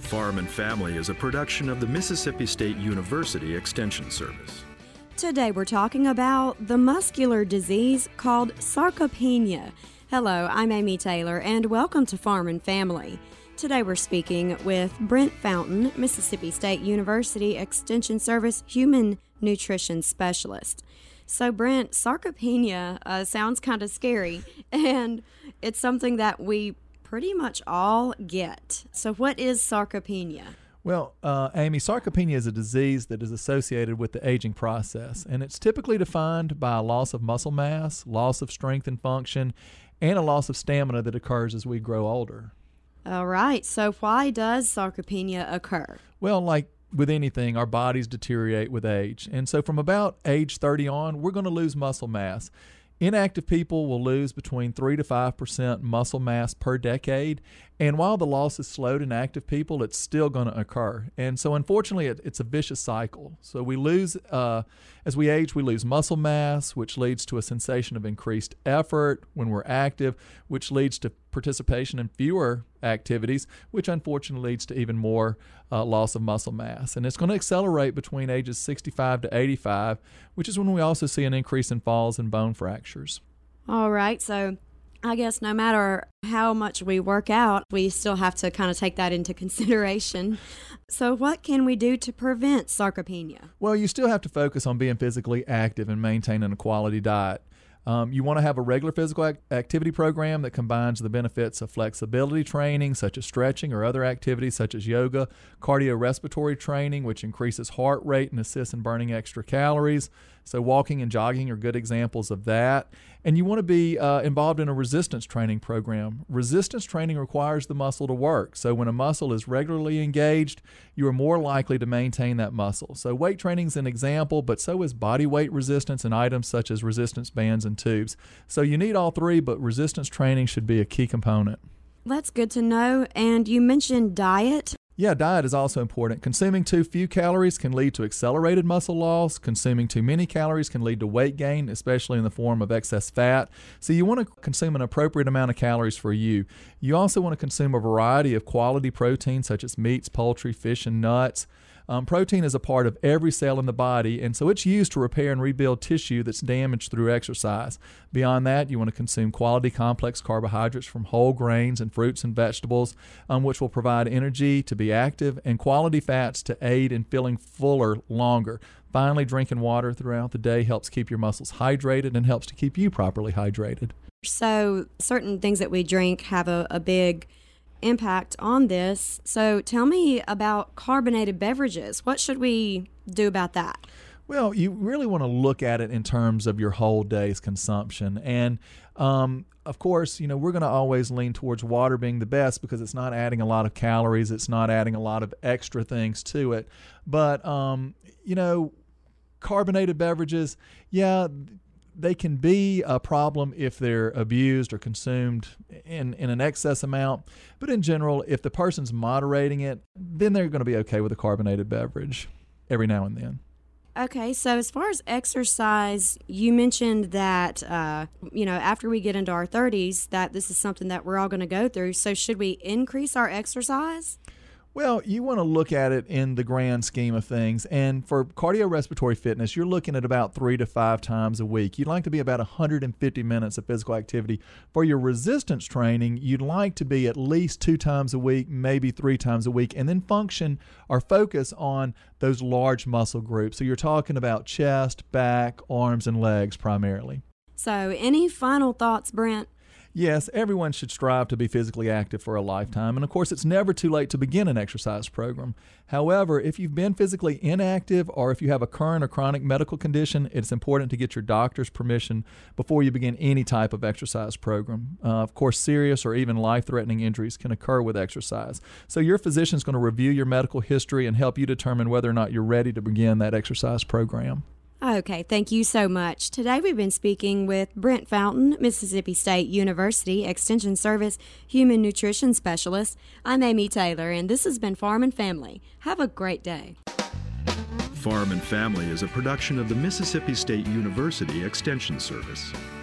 Farm and Family is a production of the Mississippi State University Extension Service. Today we're talking about the muscular disease called sarcopenia. Hello, I'm Amy Taylor, and welcome to Farm and Family. Today we're speaking with Brent Fountain, Mississippi State University Extension Service Human Nutrition Specialist. So Brent, sarcopenia sounds kind of scary, and it's something that we pretty much all get. So what is sarcopenia? Well, Amy, sarcopenia is a disease that is associated with the aging process, and it's typically defined by a loss of muscle mass, loss of strength and function, and a loss of stamina that occurs as we grow older. All right, so why does sarcopenia occur? Well, like with anything, our bodies deteriorate with age, and so from about age 30 on, we're going to lose muscle mass. Inactive people will lose between 3 to 5% muscle mass per decade, and while the loss is slowed in active people, it's still going to occur. And so unfortunately, it's a vicious cycle. So we lose, as we age, we lose muscle mass, which leads to a sensation of increased effort when we're active, which leads to participation in fewer activities, which unfortunately leads to even more loss of muscle mass. And it's going to accelerate between ages 65 to 85, which is when we also see an increase in falls and bone fractures. All right, so I guess no matter how much we work out, we still have to kind of take that into consideration. So what can we do to prevent sarcopenia? Well, you still have to focus on being physically active and maintaining a quality diet. You want to have a regular physical activity program that combines the benefits of flexibility training, such as stretching, or other activities such as yoga, cardiorespiratory training, which increases heart rate and assists in burning extra calories. So walking and jogging are good examples of that. And you want to be involved in a resistance training program. Resistance training requires the muscle to work. So when a muscle is regularly engaged, you are more likely to maintain that muscle. So weight training is an example, but so is body weight resistance and items such as resistance bands and tubes. So you need all three, but resistance training should be a key component. That's good to know. And you mentioned diet. Yeah, diet is also important. Consuming too few calories can lead to accelerated muscle loss. Consuming too many calories can lead to weight gain, especially in the form of excess fat. So you want to consume an appropriate amount of calories for you. You also want to consume a variety of quality proteins such as meats, poultry, fish, and nuts. Protein is a part of every cell in the body, and so it's used to repair and rebuild tissue that's damaged through exercise. Beyond that, you want to consume quality complex carbohydrates from whole grains and fruits and vegetables, which will provide energy to be active, and quality fats to aid in feeling fuller longer. Finally, drinking water throughout the day helps keep your muscles hydrated and helps to keep you properly hydrated. So certain things that we drink have a big impact on this. So tell me about carbonated beverages. What should we do about that? Well, you really want to look at it in terms of your whole day's consumption. And of course, we're going to always lean towards water being the best because it's not adding a lot of calories. It's not adding a lot of extra things to it. But, carbonated beverages, they can be a problem if they're abused or consumed in an excess amount. But in general, if the person's moderating it, then they're going to be okay with a carbonated beverage every now and then. Okay, so as far as exercise, you mentioned that, after we get into our 30s, that this is something that we're all going to go through. So should we increase our exercise? Well, you want to look at it in the grand scheme of things. And for cardiorespiratory fitness, you're looking at about 3 to 5 times a week. You'd like to be about 150 minutes of physical activity. For your resistance training, you'd like to be at least 2 times a week, maybe 3 times a week, and then function or focus on those large muscle groups. So you're talking about chest, back, arms, and legs primarily. So any final thoughts, Brent? Yes, everyone should strive to be physically active for a lifetime, and of course it's never too late to begin an exercise program. However, if you've been physically inactive or if you have a current or chronic medical condition, it's important to get your doctor's permission before you begin any type of exercise program. Of course, serious or even life-threatening injuries can occur with exercise. So your physician is going to review your medical history and help you determine whether or not you're ready to begin that exercise program. Okay, thank you so much. Today we've been speaking with Brent Fountain, Mississippi State University Extension Service Human Nutrition Specialist. I'm Amy Taylor, and this has been Farm and Family. Have a great day. Farm and Family is a production of the Mississippi State University Extension Service.